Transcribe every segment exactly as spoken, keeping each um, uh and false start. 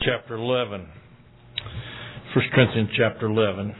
chapter eleven. First Corinthians chapter eleven.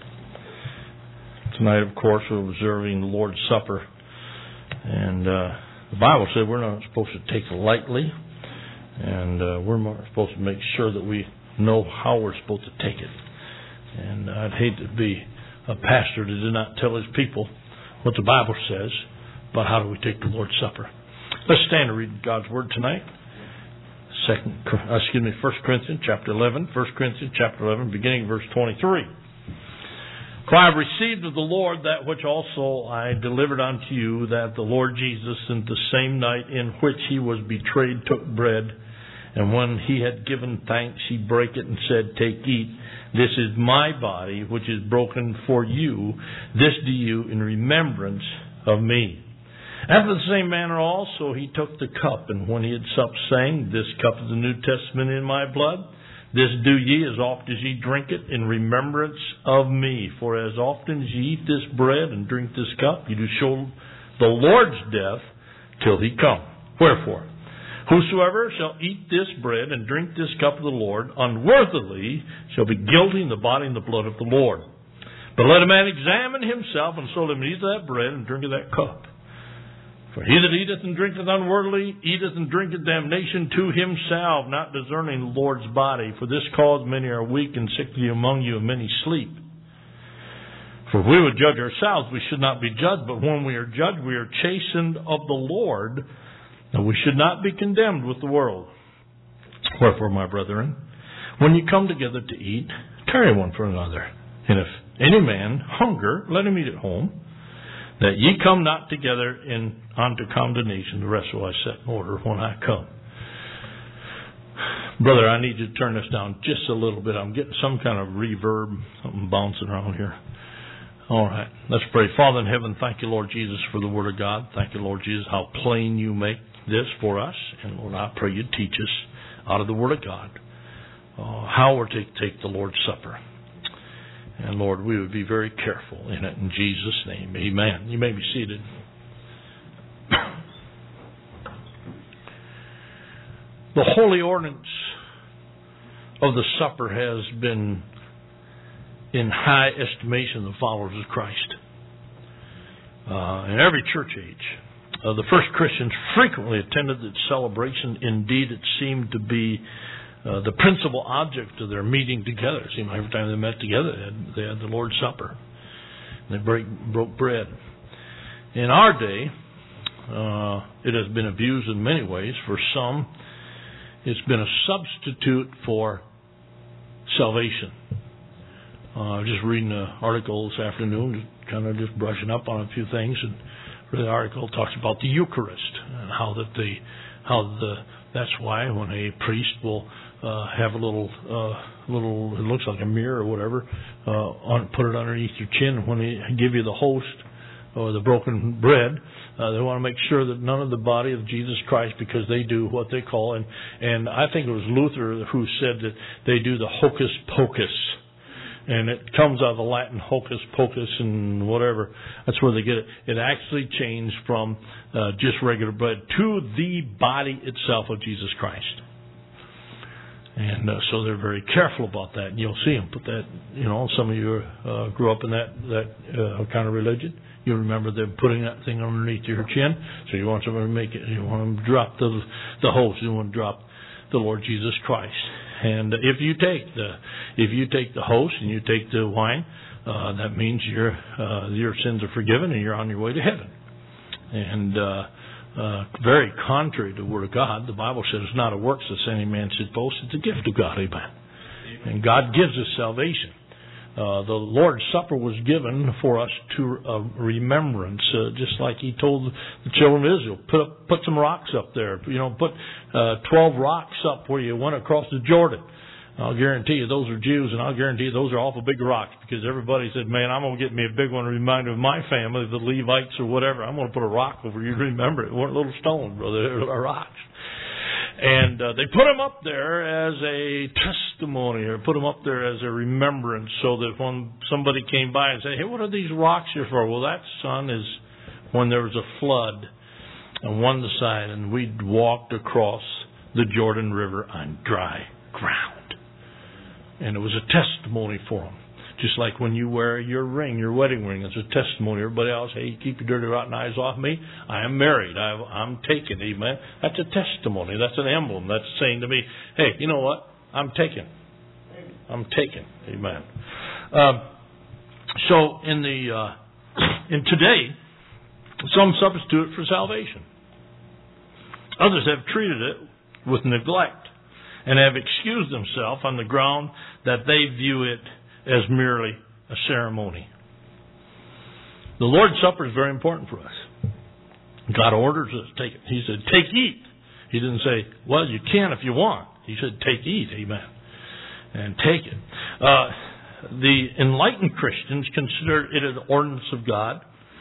Tonight, of course, we're observing the Lord's Supper. And uh, the Bible said we're not supposed to take it lightly. And uh, we're more supposed to make sure that we know how we're supposed to take it. And I'd hate to be a pastor that did not tell his people what the Bible says about how do we take the Lord's Supper. Let's stand and read God's Word tonight. Second, uh, excuse me, First Corinthians chapter eleven. First Corinthians chapter eleven, beginning verse twenty-three. For I have received of the Lord that which also I delivered unto you, that the Lord Jesus, in the same night in which he was betrayed, took bread, and when he had given thanks, he brake it and said, Take, eat. This is my body, which is broken for you. This do you in remembrance of me. After the same manner also he took the cup, and when he had supped, saying, This cup is the New Testament in my blood. This do ye as oft as ye drink it in remembrance of me. For as often as ye eat this bread and drink this cup, ye do show the Lord's death till he come. Wherefore, whosoever shall eat this bread and drink this cup of the Lord unworthily shall be guilty in the body and the blood of the Lord. But let a man examine himself, and so let him eat that bread and drink of that cup. For he that eateth and drinketh unworthily eateth and drinketh damnation to himself, not discerning the Lord's body. For this cause many are weak and sickly among you, and many sleep. For if we would judge ourselves, we should not be judged. But when we are judged, we are chastened of the Lord, and we should not be condemned with the world. Wherefore, my brethren, when you come together to eat, tarry one for another. And if any man hunger, let him eat at home, that ye come not together in unto condemnation. The rest will I set in order when I come. Brother, I need you to turn this down just a little bit. I'm getting some kind of reverb, something bouncing around here. All right, let's pray. Father in heaven, thank you, Lord Jesus, for the Word of God. Thank you, Lord Jesus, how plain you make this for us. And Lord, I pray you teach us out of the Word of God uh, how we're to take the Lord's Supper. And Lord, we would be very careful in it. In Jesus' name, amen. You may be seated. The holy ordinance of the supper has been in high estimation of the followers of Christ. Uh, in every church age, uh, the first Christians frequently attended its celebration. Indeed, it seemed to be Uh, the principal object of their meeting together. It seemed like every time they met together, they had, they had the Lord's Supper. They break, broke bread. In our day, uh, it has been abused in many ways. For some, it's been a substitute for salvation. Uh, I was just reading an article this afternoon, just kind of just brushing up on a few things, and the article talks about the Eucharist and how that the how the that's why when a priest will uh, have a little, uh, little, it looks like a mirror or whatever, uh, on, put it underneath your chin. When they give you the host or the broken bread, uh, they want to make sure that none of the body of Jesus Christ, because they do what they call, and, and I think it was Luther who said that they do the hocus pocus. And it comes out of the Latin hocus pocus and whatever. That's where they get it. It actually changed from uh, just regular bread to the body itself of Jesus Christ. And uh, so they're very careful about that. And you'll see them put that, you know, some of you uh, grew up in that, that uh, kind of religion. You remember them putting that thing underneath your chin. So you want somebody to make it, you want them to drop the, the host. You want to drop the Lord Jesus Christ. And if you take the if you take the host and you take the wine, uh, that means your uh, your sins are forgiven and you're on your way to heaven. And uh, uh, very contrary to the Word of God, the Bible says it's not a works that any man should boast; it's a gift of God. Amen. And God gives us salvation. Uh, the Lord's Supper was given for us to uh, remembrance, uh, just like He told the children of Israel, put up, put some rocks up there. You know, put uh, twelve rocks up where you went across the Jordan. I'll guarantee you those are Jews, and I'll guarantee you those are awful big rocks, because everybody said, man, I'm going to get me a big one, a reminder of my family, the Levites or whatever. I'm going to put a rock over you to remember it. It weren't little stones, brother. They were rocks. And uh, they put them up there as a testimony, or put them up there as a remembrance, so that when somebody came by and said, hey, what are these rocks here for? Well, that, son, is when there was a flood on one side, and we walked across the Jordan River on dry ground. And it was a testimony for them. Just like when you wear your ring, your wedding ring, it's a testimony to everybody else. Hey, keep your dirty, rotten eyes off me. I am married. I, I'm taken. Amen. That's a testimony. That's an emblem. That's saying to me, hey, you know what? I'm taken. I'm taken. Amen. Um, so in the uh, in today, some substitute it for salvation. Others have treated it with neglect and have excused themselves on the ground that they view it as merely a ceremony. The Lord's Supper is very important for us. God orders us to take it. He said, take, eat. He didn't say, well, you can if you want. He said, take, eat. Amen. And take it. Uh, the enlightened Christians consider it an ordinance of God,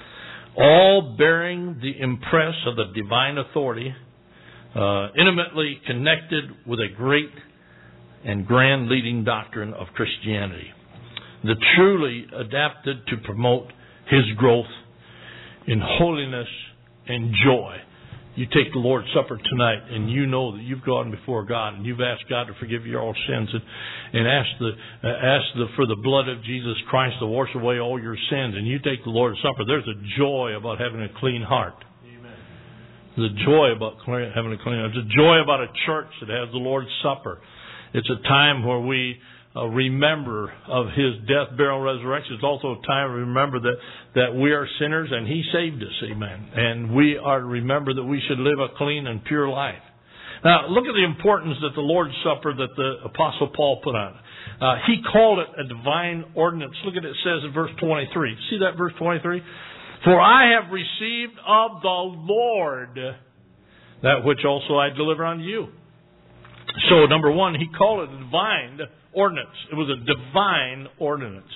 all bearing the impress of the divine authority, uh, intimately connected with a great and grand leading doctrine of Christianity, that truly adapted to promote His growth in holiness and joy. You take the Lord's Supper tonight and you know that you've gone before God and you've asked God to forgive your all sins and, and asked, the, uh, asked the, for the blood of Jesus Christ to wash away all your sins, and you take the Lord's Supper. There's a joy about having a clean heart. Amen. There's a joy about clean, having a clean heart. There's a joy about a church that has the Lord's Supper. It's a time where we Uh, remember of His death, burial, resurrection. It's also a time to remember that, that we are sinners and He saved us. Amen. And we are to remember that we should live a clean and pure life. Now, look at the importance that the Lord's Supper that the Apostle Paul put on. Uh, he called it a divine ordinance. Look at it, it says in verse twenty-three. See that verse twenty-three? For I have received of the Lord that which also I deliver unto you. So, number one, he called it a divine ordinance. It was a divine ordinance.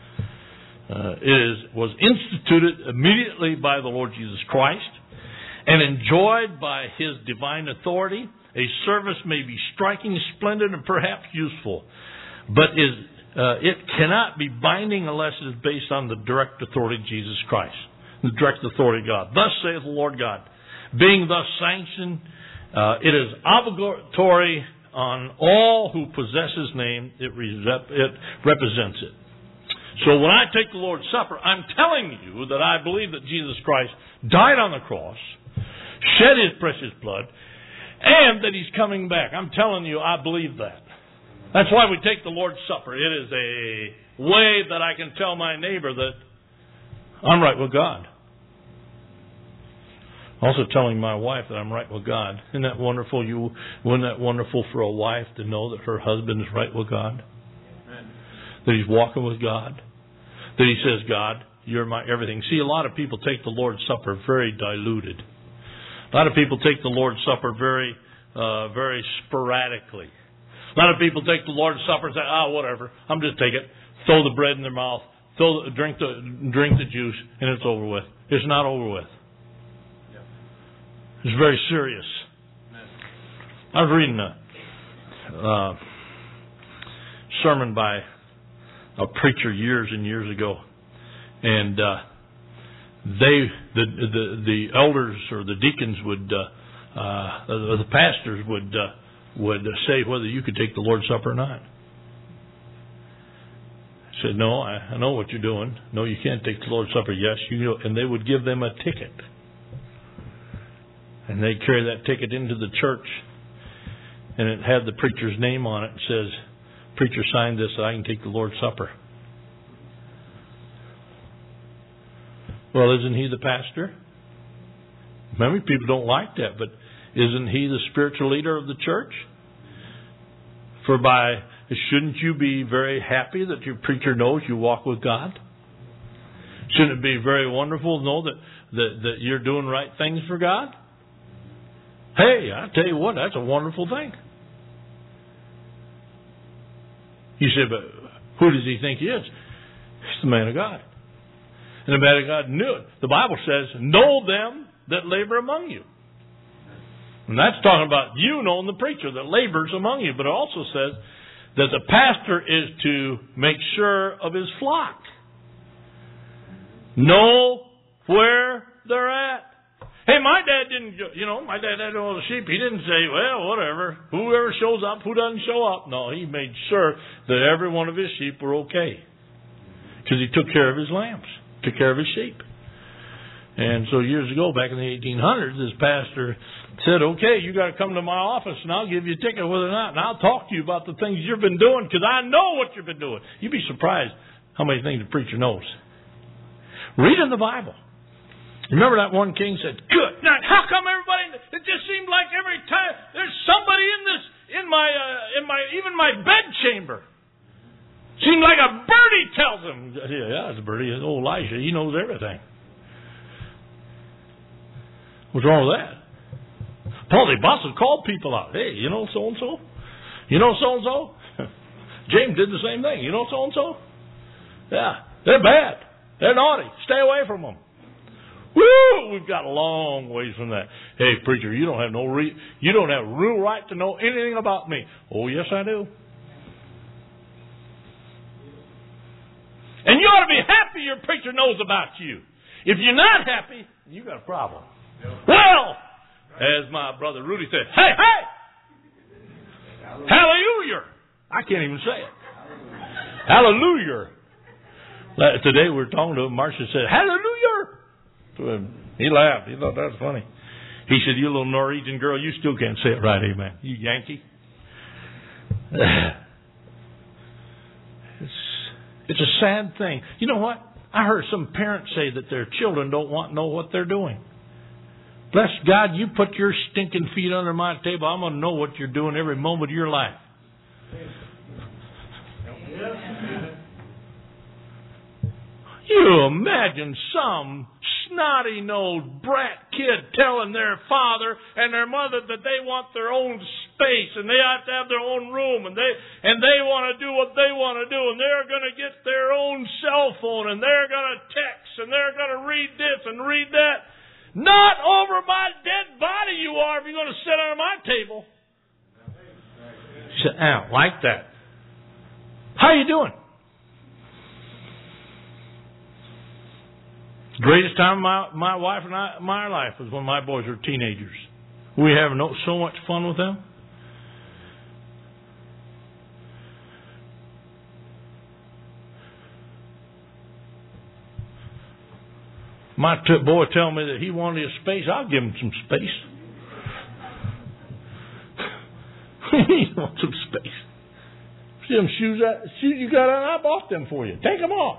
Uh, it is, was instituted immediately by the Lord Jesus Christ and enjoyed by His divine authority. A service may be striking, splendid, and perhaps useful, but is uh, it cannot be binding unless it is based on the direct authority of Jesus Christ, the direct authority of God. Thus saith the Lord God. Being thus sanctioned, uh, it is obligatory on all who possess His name. It, rep- it represents it. So when I take the Lord's Supper, I'm telling you that I believe that Jesus Christ died on the cross, shed His precious blood, and that He's coming back. I'm telling you, I believe that. That's why we take the Lord's Supper. It is a way that I can tell my neighbor that I'm right with God. Also telling my wife that I'm right with God. Isn't that wonderful? You, wasn't that wonderful for a wife to know that her husband is right with God? Amen. That he's walking with God? That he says, God, you're my everything. See, a lot of people take the Lord's Supper very diluted. A lot of people take the Lord's Supper very, uh, very sporadically. A lot of people take the Lord's Supper and say, ah, whatever, I'm just taking it. Throw the bread in their mouth, throw the, drink the drink the juice, and it's over with. It's not over with. It's very serious. I was reading a uh, sermon by a preacher years and years ago, and uh, they, the, the the elders or the deacons would, uh, uh, the pastors would uh, would say whether you could take the Lord's Supper or not. I said, no, I, I know what you're doing. No, you can't take the Lord's Supper. Yes, you know, and they would give them a ticket. And they'd carry that ticket into the church, and it had the preacher's name on it. It says, preacher signed this so I can take the Lord's Supper. Well, isn't he the pastor? Many people don't like that, but isn't he the spiritual leader of the church? For by, shouldn't you be very happy that your preacher knows you walk with God? Shouldn't it be very wonderful to know that, that, that you're doing right things for God? Hey, I tell you what, that's a wonderful thing. You say, but who does he think he is? He's the man of God. And the man of God knew it. The Bible says, know them that labor among you. And that's talking about you knowing the preacher that labors among you. But it also says that the pastor is to make sure of his flock. Know where they're at. Hey, my dad didn't, you know, my dad had all the sheep. He didn't say, well, whatever, whoever shows up, who doesn't show up. No, he made sure that every one of his sheep were okay. Because he took care of his lambs, took care of his sheep. And so years ago, back in the eighteen hundreds, this pastor said, okay, you got to come to my office and I'll give you a ticket whether or not, and I'll talk to you about the things you've been doing because I know what you've been doing. You'd be surprised how many things the preacher knows. Reading the Bible. Remember that one king said, good night. How come everybody, it just seemed like every time there's somebody in this, in my, uh, in my, even my bedchamber. Seemed like a birdie tells him. Yeah, yeah, it's a birdie. It's old Elisha. He knows everything. What's wrong with that? Paul the Apostle called people out. Hey, you know so-and-so? You know so-and-so? James did the same thing. You know so-and-so? Yeah, they're bad. They're naughty. Stay away from them. Woo! We've got a long ways from that. Hey, preacher, you don't have no re- you don't have real right to know anything about me. Oh, yes, I do. And you ought to be happy your preacher knows about you. If you're not happy, you got a problem. Well, as my brother Rudy said, hey, hey! Hallelujah! I can't even say it. Hallelujah! Today we were talking to him. Marcia said, hallelujah! To him. He laughed. He thought that was funny. He said, you little Norwegian girl, you still can't say it right, amen. You Yankee. It's, it's a sad thing. You know what? I heard some parents say that their children don't want to know what they're doing. Bless God, you put your stinking feet under my table. I'm going to know what you're doing every moment of your life. You imagine some snotty-nosed brat kid telling their father and their mother that they want their own space and they have to have their own room and they and they want to do what they want to do and they're going to get their own cell phone and they're going to text and they're going to read this and read that. Not over my dead body you are if you're going to sit under my table. Sit down like that. How you doing? The greatest time of my, my wife and I, my life was when my boys were teenagers. We have no, so much fun with them. My t- boy tell me that he wanted his space. I'll give him some space. He wants some space. See them shoes, that, shoes you got on? I bought them for you. Take them off.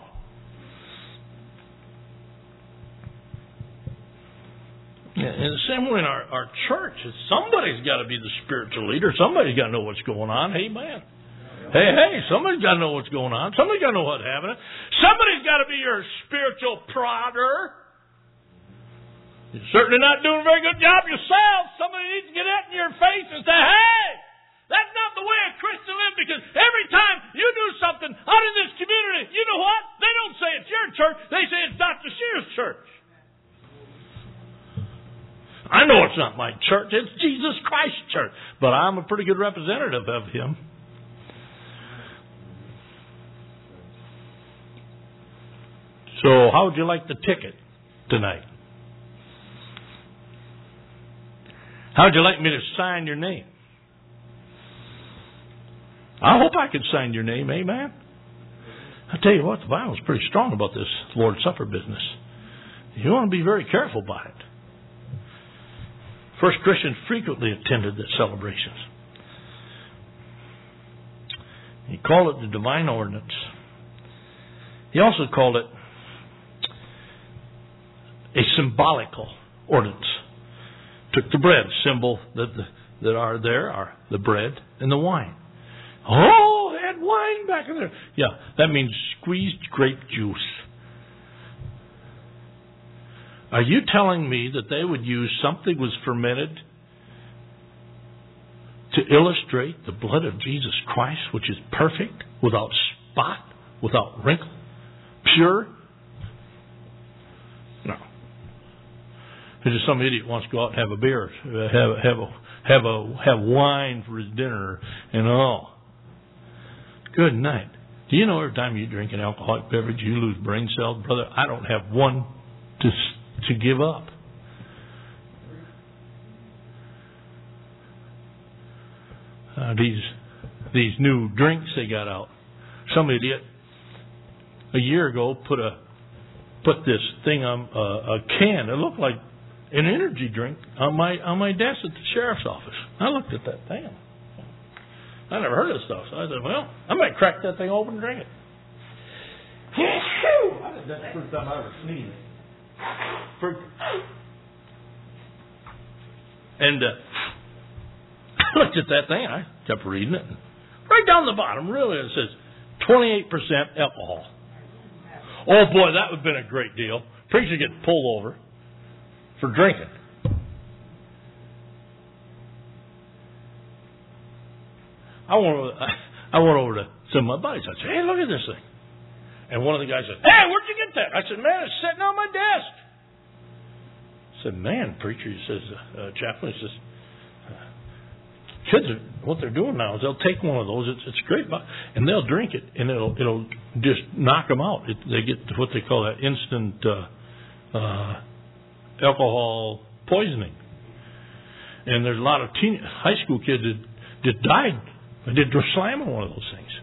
Yeah, in the same way in our, our church, somebody's got to be the spiritual leader. Somebody's got to know what's going on. Amen. Hey, hey, somebody's got to know what's going on. Somebody's got to know what's happening. Somebody's got to be your spiritual prodder. You're certainly not doing a very good job yourself. Somebody needs to get that in your face and say, hey, that's not the way a Christian lives, because every time you do something out in this community, you know what? They don't say it's your church. They say it's Doctor Shear's church. I know it's not my church. It's Jesus Christ's church. But I'm a pretty good representative of Him. So how would you like the ticket tonight? How would you like me to sign your name? I hope I could sign your name, amen? I tell you what, the Bible's pretty strong about this Lord's Supper business. You want to be very careful about it. First Christians frequently attended the celebrations. He called it the divine ordinance. He also called it a symbolical ordinance. Took the bread, symbol that the, that are there are the bread and the wine. Oh, they had wine back in there. Yeah, that means squeezed grape juice. Are you telling me that they would use something was fermented to illustrate the blood of Jesus Christ, which is perfect, without spot, without wrinkle, pure? No. There's just some idiot wants to go out and have a beer, have have a, have a have wine for his dinner, and all. Good night. Do you know every time you drink an alcoholic beverage, you lose brain cells, brother? I don't have one to to give up. uh, these these new drinks they got out. Some idiot a year ago put a put this thing on uh, a can. It looked like an energy drink on my on my desk at the sheriff's office. I looked at that thing. I never heard of this stuff. So I said, well, I might crack that thing open and drink it. That's the first time I ever sneezed. And uh, I looked at that thing. I kept reading it. Right down the bottom, really, it says twenty-eight percent alcohol. Oh, boy, that would have been a great deal. Preacher gets pulled over for drinking. I went over, I went over to some of my buddies. I said, hey, look at this thing. And one of the guys said, hey, where'd you get that? I said, man, it's sitting on my desk. I said, man, preacher, he says, uh, chaplain, he says, uh, kids, are, what they're doing now is they'll take one of those. It's, it's great, and they'll drink it, and it'll it'll just knock them out. It, they get what they call that instant uh, uh, alcohol poisoning. And there's a lot of teen, high school kids that that died. I did slam on one of those things.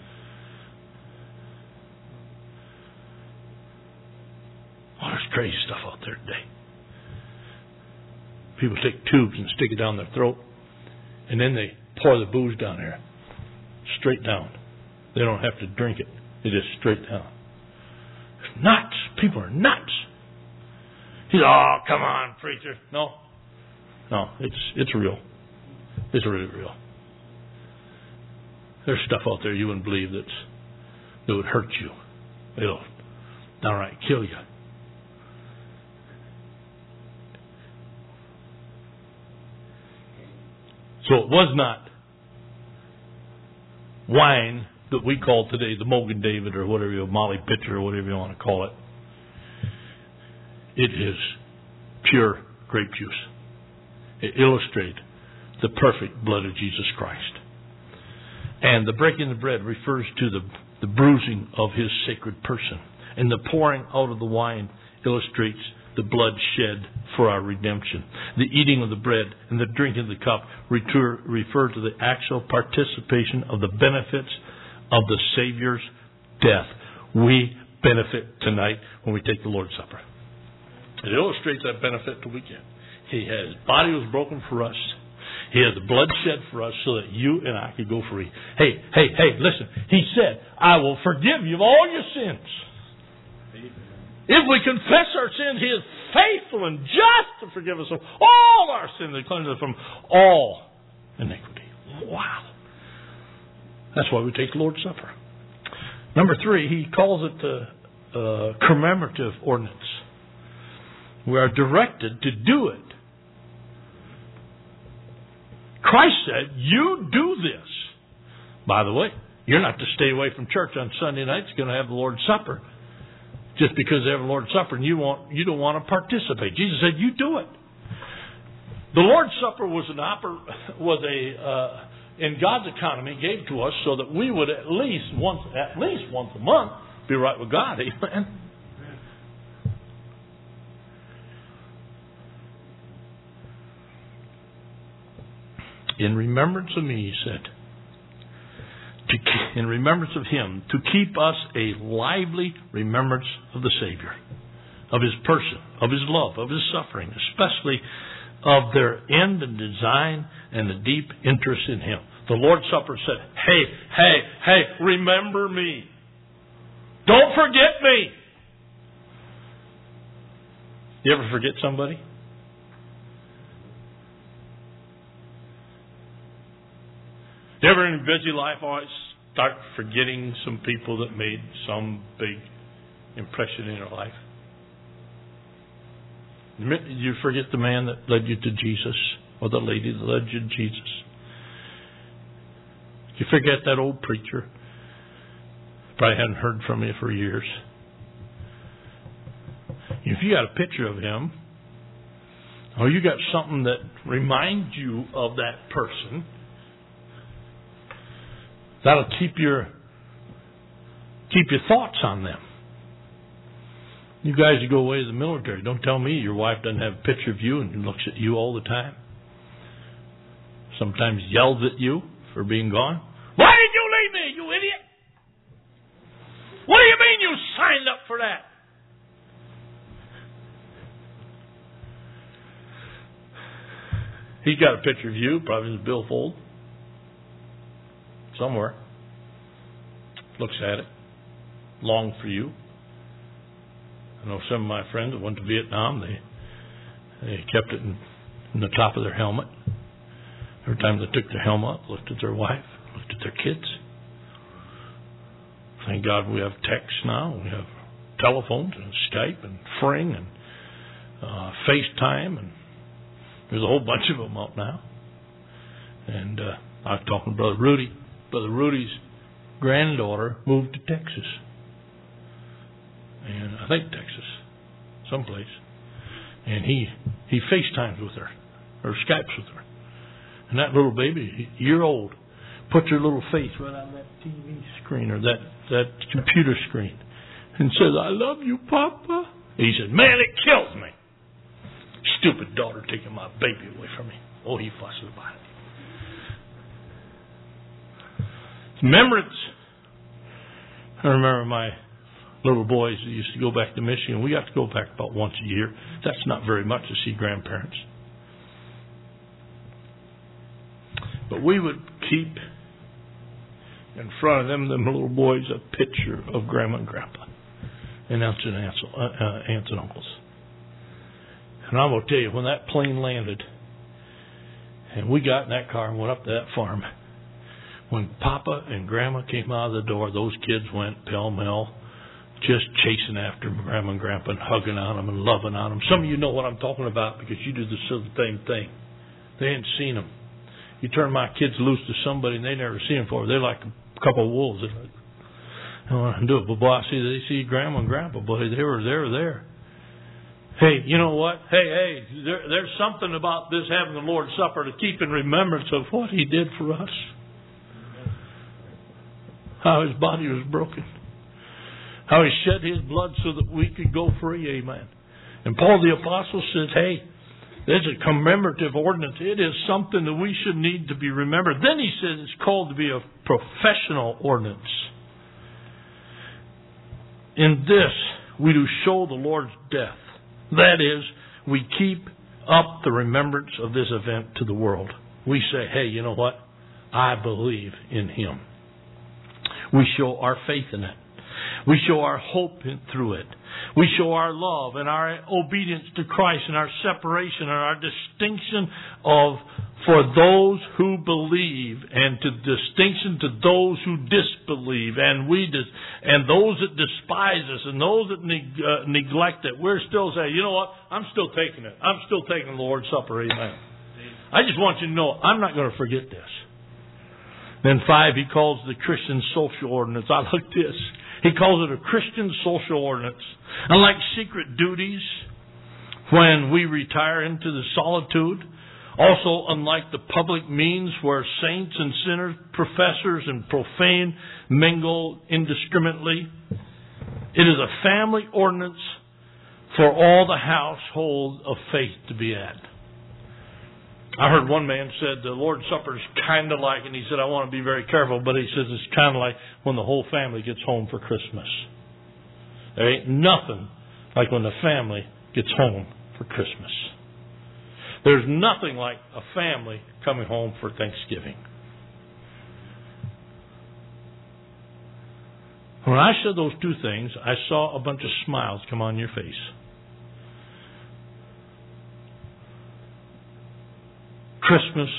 Oh, there's crazy stuff out there today. People take tubes and stick it down their throat, and then they pour the booze down there, straight down. They don't have to drink it. It is straight down. It's nuts. People are nuts. He's, oh, come on, preacher. No. No, it's it's real. It's really real. There's stuff out there you wouldn't believe that's, that would hurt you. It'll downright kill you. So it was not wine that we call today the Mogan David or whatever, you Molly Pitcher or whatever you want to call it. It is pure grape juice. It illustrates the perfect blood of Jesus Christ. And the breaking of the bread refers to the, the bruising of his sacred person. And the pouring out of the wine illustrates the blood shed for our redemption. The eating of the bread and the drinking of the cup refer, refer to the actual participation of the benefits of the Savior's death. We benefit tonight when we take the Lord's Supper. It illustrates that benefit that we get. He has, his body was broken for us. He has the blood shed for us so that you and I could go free. Hey, hey, hey, listen. He said, I will forgive you of all your sins. If we confess our sins, He is faithful and just to forgive us of all our sins and cleanse us from all iniquity. Wow. That's why we take the Lord's Supper. Number three, He calls it the uh, commemorative ordinance. We are directed to do it. Christ said, you do this. By the way, you're not to stay away from church on Sunday nights. You're going to have the Lord's Supper. Just because they have the Lord's Supper and you want you don't want to participate. Jesus said, you do it. The Lord's Supper was an oper- was a uh, in God's economy gave to us so that we would at least once at least once a month be right with God. Amen. In remembrance of me, He said, to, in remembrance of Him, to keep us a lively remembrance of the Savior, of His person, of His love, of His suffering, especially of their end and design and the deep interest in Him. The Lord's Supper said, hey, hey, hey, remember me. Don't forget me. You ever forget somebody? You ever in a busy life always start forgetting some people that made some big impression in your life? You forget the man that led you to Jesus or the lady that led you to Jesus. You forget that old preacher. Probably hadn't heard from you for years. If you got a picture of him, or you got something that reminds you of that person, that'll keep your keep your thoughts on them. You guys who go away to the military, don't tell me your wife doesn't have a picture of you and looks at you all the time. Sometimes yells at you, for being gone. Why did you leave me, you idiot? What do you mean you signed up for that? He's got a picture of you, probably in his billfold. Somewhere. Looks at it. Longed for you. I know some of my friends that went to Vietnam, they they kept it in, in the top of their helmet. Every time they took their helmet, looked at their wife, looked at their kids. Thank God we have text now. We have telephones and Skype and Fring and uh, FaceTime, and there's a whole bunch of them out now. And uh, I was talking to Brother Rudy. Brother Rudy's granddaughter moved to Texas. And I think Texas, someplace. And he he FaceTimes with her, or Skypes with her. And that little baby, a year old, puts her little face right on that T V screen or that, that computer screen and says, "I love you, Papa." He said, "Man, it kills me. Stupid daughter taking my baby away from me." Oh, he fusses about it. Remembrance. I remember my little boys that used to go back to Michigan. We got to go back about once a year. That's not very much to see grandparents. But we would keep in front of them, them little boys, a picture of Grandma and Grandpa and aunts and, aunts, uh, uh, aunts and uncles. And I'm going to tell you, when that plane landed and we got in that car and went up to that farm, when Papa and Grandma came out of the door, those kids went pell-mell, just chasing after Grandma and Grandpa and hugging on them and loving on them. Some of you know what I'm talking about because you do the same thing. They hadn't seen them. You turn my kids loose to somebody and they never see them before. They're like a couple of wolves. They're like, I don't want to do it. But boy, I see they see Grandma and Grandpa. Boy, they were there, there. Hey, you know what? Hey, hey, there, there's something about this having the Lord's Supper to keep in remembrance of what He did for us. How His body was broken. How He shed His blood so that we could go free. Amen. And Paul the Apostle says, hey, there's a commemorative ordinance. It is something that we should need to be remembered. Then he says it's called to be a professional ordinance. In this, we do show the Lord's death. That is, we keep up the remembrance of this event to the world. We say, hey, you know what? I believe in Him. We show our faith in it. We show our hope in, through it. We show our love and our obedience to Christ and our separation and our distinction of for those who believe and to distinction to those who disbelieve and we dis, and those that despise us and those that neg, uh, neglect it. We're still saying, you know what? I'm still taking it. I'm still taking the Lord's Supper. Amen. I just want you to know I'm not going to forget this. Then five, he calls the Christian social ordinance. I like this. He calls it a Christian social ordinance. Unlike secret duties when we retire into the solitude, also unlike the public means where saints and sinners, professors and profane mingle indiscriminately, it is a family ordinance for all the household of faith to be at. I heard one man said the Lord's Supper is kind of like, and he said, I want to be very careful, but he says it's kind of like when the whole family gets home for Christmas. There ain't nothing like when the family gets home for Christmas. There's nothing like a family coming home for Thanksgiving. When I said those two things, I saw a bunch of smiles come on your face. Christmas,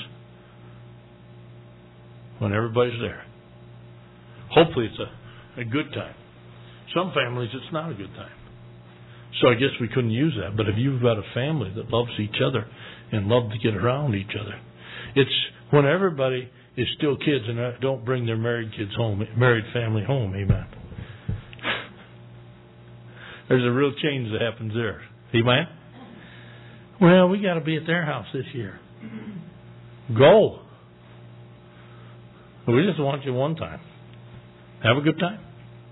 when everybody's there. Hopefully it's a, a good time. Some families, it's not a good time. So I guess we couldn't use that. But if you've got a family that loves each other and love to get around each other, it's when everybody is still kids and don't bring their married kids home, married family home. Amen. There's a real change that happens there. Amen. Well, we got to be at their house this year. Go. We just want you one time. Have a good time.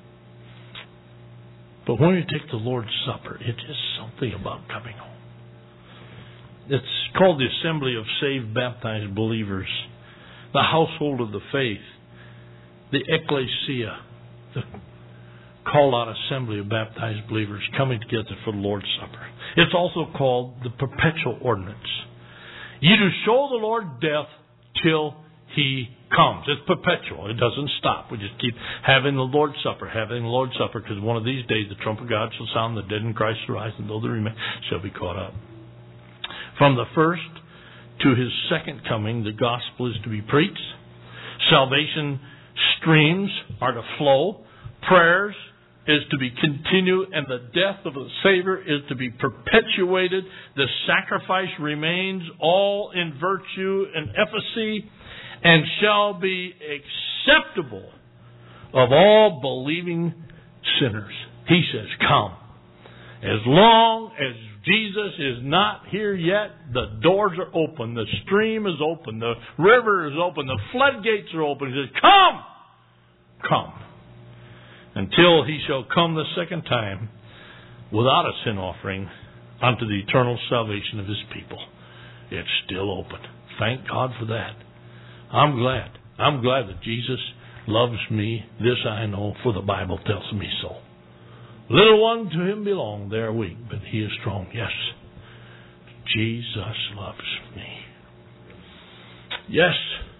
But when you take the Lord's Supper, it is something about coming home. It's called the Assembly of Saved, Baptized Believers. the household of the faith, the ecclesia, the called out assembly of baptized believers coming together for the Lord's Supper. It's also called the perpetual ordinance. You do show the Lord death till He comes. It's perpetual. It doesn't stop. We just keep having the Lord's Supper, having the Lord's Supper, because one of these days the trump of God shall sound, the dead in Christ shall rise, and those that remain shall be caught up. From the first to His second coming, the gospel is to be preached. Salvation streams are to flow. Prayers is to be continued, and the death of the Savior is to be perpetuated. The sacrifice remains all in virtue and efficacy, and shall be acceptable of all believing sinners. He says, come. As long as Jesus is not here yet, the doors are open, the stream is open, the river is open, the floodgates are open. He says, come! Come. Until He shall come the second time without a sin offering unto the eternal salvation of His people. It's still open. Thank God for that. I'm glad. I'm glad that Jesus loves me. This I know, for the Bible tells me so. Little one to Him belong. They are weak, but He is strong. Yes, Jesus loves me. Yes,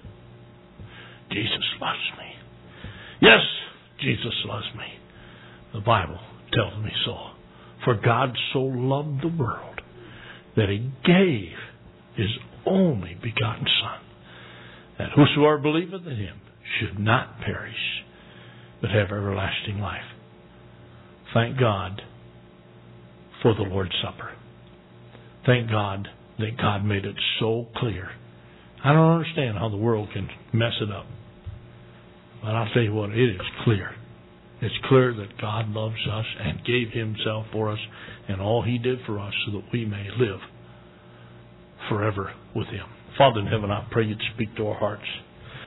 Jesus loves me. Yes, Jesus loves me. The Bible tells me so. For God so loved the world that He gave His only begotten Son, that whosoever believeth in Him should not perish, but have everlasting life. Thank God for the Lord's Supper. Thank God that God made it so clear. I don't understand how the world can mess it up. But I'll tell you what, it is clear. It's clear that God loves us and gave Himself for us, and all He did for us so that we may live forever with Him. Father in heaven, I pray You'd speak to our hearts.